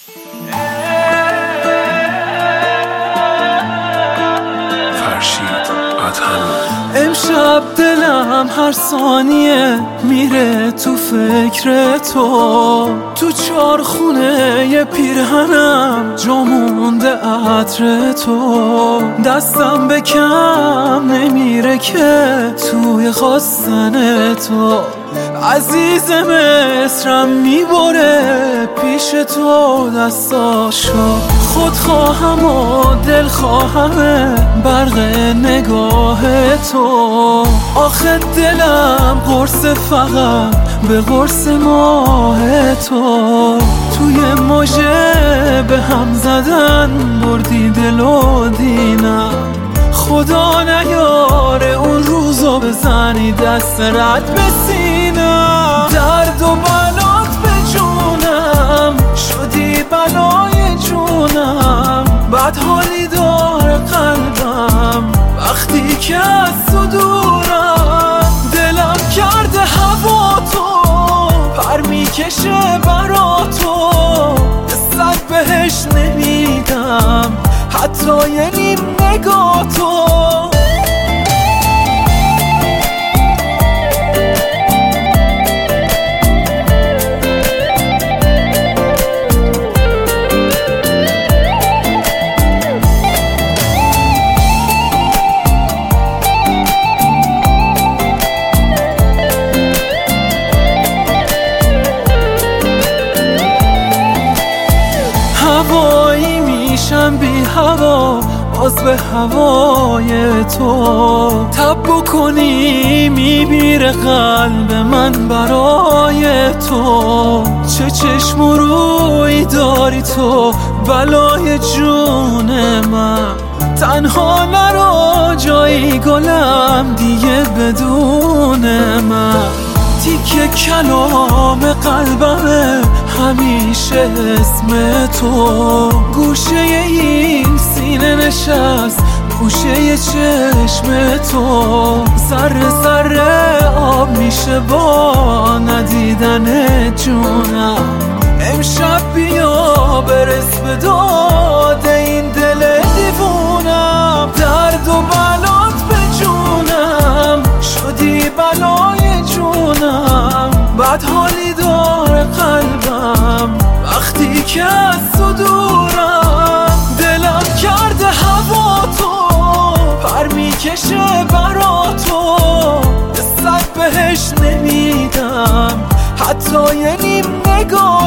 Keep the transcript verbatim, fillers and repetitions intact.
امشب دلم هر ثانیه میره تو فکر تو، تو چارخونه ی پیرهنم جا مونده عطر تو، دستم به کم نمیره که توی خواستن تو، عزیز مصرم میبره پیش تو دستاشو، خودخواهم و دلخواهم برق نگاه تو، آخه دلم قرص فقط به قرص ماه تو، توی موجه به هم زدن بردی دل و دینم، خدا نیاره اون روزو بزنی دست رد به سینم، درد و بلات به جونم شدی بلای جونم، بد حالی داره قلبم وقتی که از تو دورم، دلم کرده هوا تو پر میکشه برا تو، دستت بهش نمیدم حتی یه نیم نگاه تو. هوایی میشم بی هوا باز به هوای تو، تب بکنی میمیره قلب من برای تو، چه چشم و روی داری تو بلای جون من، تنها نرو جایی گلم دیگه بدون من، تیکه کلام قلبمه همیشه اسم تو، گوشه این سینه نشست گوشه چشم تو، ذره ذره آب میشه با ندیدن جونم، امشب بیا برس به داد این دل دیوونم، درد و بلات به جونم شدی بلای جونم، بد حالی داره قلبم وقتی که از تو دورم، دلم کرده هوا تو پر میکشه برا تو، دستت بهش نمیدم حتی یه نیم نگاه